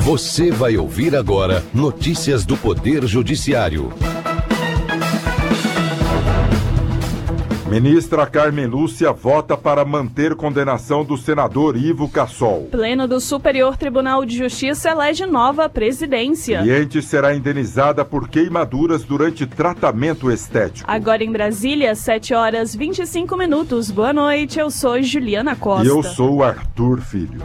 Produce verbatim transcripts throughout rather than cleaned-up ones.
Você vai ouvir agora notícias do Poder Judiciário. Ministra Carmen Lúcia vota para manter condenação do senador Ivo Cassol. Pleno do Superior Tribunal de Justiça elege nova presidência. Cliente será indenizada por queimaduras durante tratamento estético. Agora em Brasília, sete horas e vinte e cinco minutos. Boa noite, eu sou Juliana Costa. E eu sou Arthur Filho.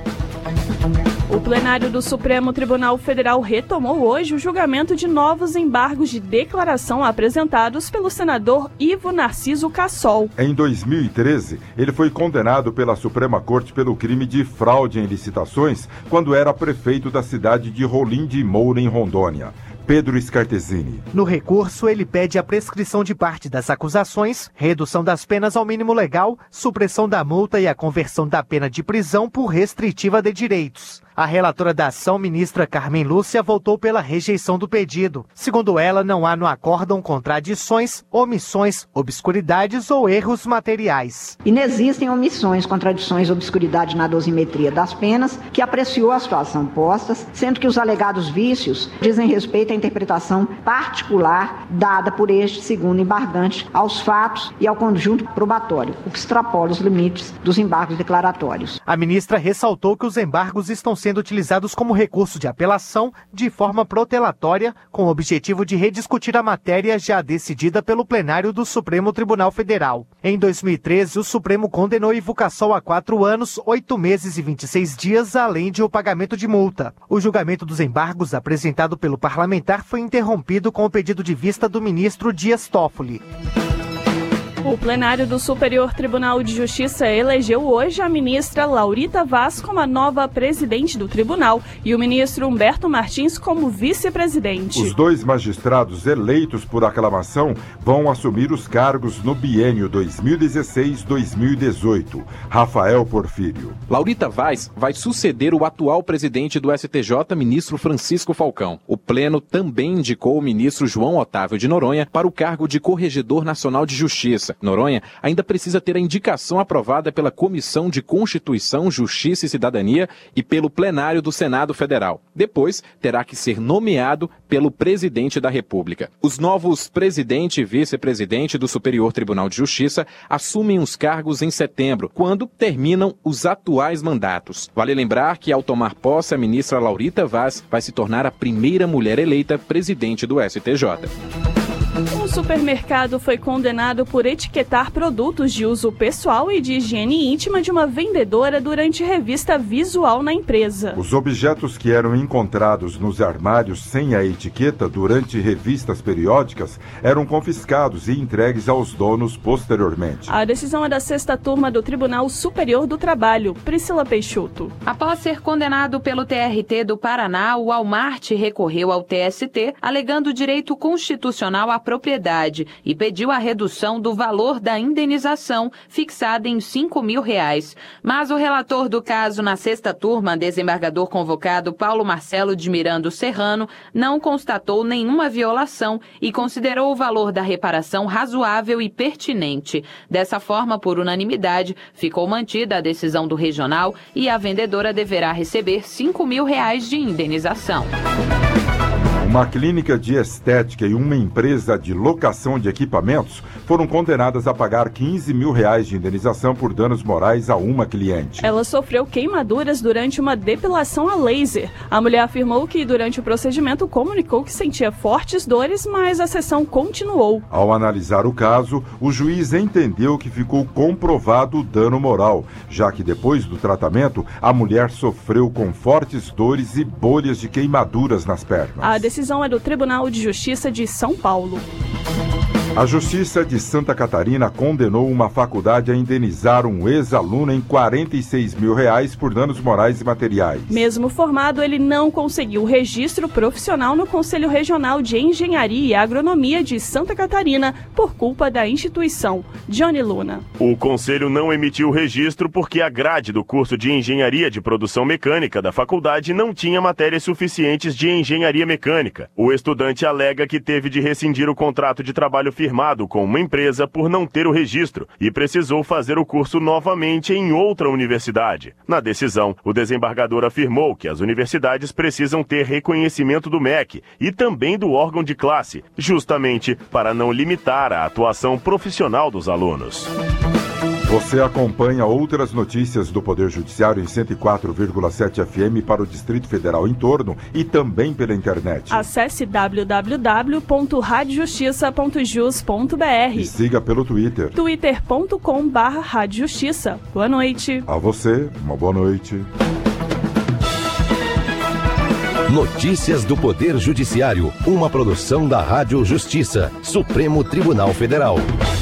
O plenário do Supremo Tribunal Federal retomou hoje o julgamento de novos embargos de declaração apresentados pelo senador Ivo Narciso Cassol. Em dois mil e treze, ele foi condenado pela Suprema Corte pelo crime de fraude em licitações quando era prefeito da cidade de Rolim de Moura, em Rondônia. Pedro Scartesini. No recurso, ele pede a prescrição de parte das acusações, redução das penas ao mínimo legal, supressão da multa e a conversão da pena de prisão por restritiva de direitos. A relatora da ação, ministra Carmen Lúcia, votou pela rejeição do pedido. Segundo ela, não há no acórdão contradições, omissões, obscuridades ou erros materiais. E não existem omissões, contradições, obscuridades na dosimetria das penas, que apreciou a situação postas, sendo que os alegados vícios dizem respeito à interpretação particular dada por este segundo embargante aos fatos e ao conjunto probatório, o que extrapola os limites dos embargos declaratórios. A ministra ressaltou que os embargos estão sendo utilizados como recurso de apelação de forma protelatória, com o objetivo de rediscutir a matéria já decidida pelo plenário do Supremo Tribunal Federal. Em dois mil e treze, o Supremo condenou Ivo Cassol a quatro anos, oito meses e vinte e seis dias, além de o pagamento de multa. O julgamento dos embargos apresentado pelo parlamentar foi interrompido com o pedido de vista do ministro Dias Toffoli. O plenário do Superior Tribunal de Justiça elegeu hoje a ministra Laurita Vaz como a nova presidente do tribunal e o ministro Humberto Martins como vice-presidente. Os dois magistrados eleitos por aclamação vão assumir os cargos no biênio dois mil e dezesseis a dois mil e dezoito. Rafael Porfírio. Laurita Vaz vai suceder o atual presidente do S T J, ministro Francisco Falcão. O pleno também indicou o ministro João Otávio de Noronha para o cargo de Corregedor Nacional de Justiça. Noronha ainda precisa ter a indicação aprovada pela Comissão de Constituição, Justiça e Cidadania e pelo plenário do Senado Federal. Depois, terá que ser nomeado pelo presidente da República. Os novos presidente e vice-presidente do Superior Tribunal de Justiça assumem os cargos em setembro, quando terminam os atuais mandatos. Vale lembrar que, ao tomar posse, a ministra Laurita Vaz vai se tornar a primeira mulher eleita presidente do S T J. Um supermercado foi condenado por etiquetar produtos de uso pessoal e de higiene íntima de uma vendedora durante revista visual na empresa. Os objetos que eram encontrados nos armários sem a etiqueta durante revistas periódicas eram confiscados e entregues aos donos posteriormente. A decisão é da sexta turma do Tribunal Superior do Trabalho. Priscila Peixoto. Após ser condenado pelo T R T do Paraná, o Walmart recorreu ao T S T, alegando direito constitucional à propriedade e pediu a redução do valor da indenização, fixada em cinco mil reais. Mas o relator do caso na sexta turma, desembargador convocado Paulo Marcelo de Miranda Serrano, não constatou nenhuma violação e considerou o valor da reparação razoável e pertinente. Dessa forma, por unanimidade, ficou mantida a decisão do regional e a vendedora deverá receber cinco mil reais de indenização. Uma clínica de estética e uma empresa de locação de equipamentos foram condenadas a pagar quinze mil reais de indenização por danos morais a uma cliente. Ela sofreu queimaduras durante uma depilação a laser. A mulher afirmou que durante o procedimento comunicou que sentia fortes dores, mas a sessão continuou. Ao analisar o caso, o juiz entendeu que ficou comprovado o dano moral, já que depois do tratamento, a mulher sofreu com fortes dores e bolhas de queimaduras nas pernas. A decisão é do Tribunal de Justiça de São Paulo. A Justiça de Santa Catarina condenou uma faculdade a indenizar um ex-aluno em quarenta e seis mil reais por danos morais e materiais. Mesmo formado, ele não conseguiu registro profissional no Conselho Regional de Engenharia e Agronomia de Santa Catarina por culpa da instituição. Johnny Luna. O Conselho não emitiu registro porque a grade do curso de Engenharia de Produção Mecânica da faculdade não tinha matérias suficientes de engenharia mecânica. O estudante alega que teve de rescindir o contrato de trabalho firmado com uma empresa por não ter o registro e precisou fazer o curso novamente em outra universidade. Na decisão, o desembargador afirmou que as universidades precisam ter reconhecimento do M E C e também do órgão de classe, justamente para não limitar a atuação profissional dos alunos. Você acompanha outras notícias do Poder Judiciário em cento e quatro vírgula sete F M para o Distrito Federal em torno e também pela internet. Acesse w w w ponto rádio justiça ponto jus ponto b r e siga pelo Twitter. twitter ponto com barra rádio justiça. Boa noite. A você, uma boa noite. Notícias do Poder Judiciário, uma produção da Rádio Justiça, Supremo Tribunal Federal.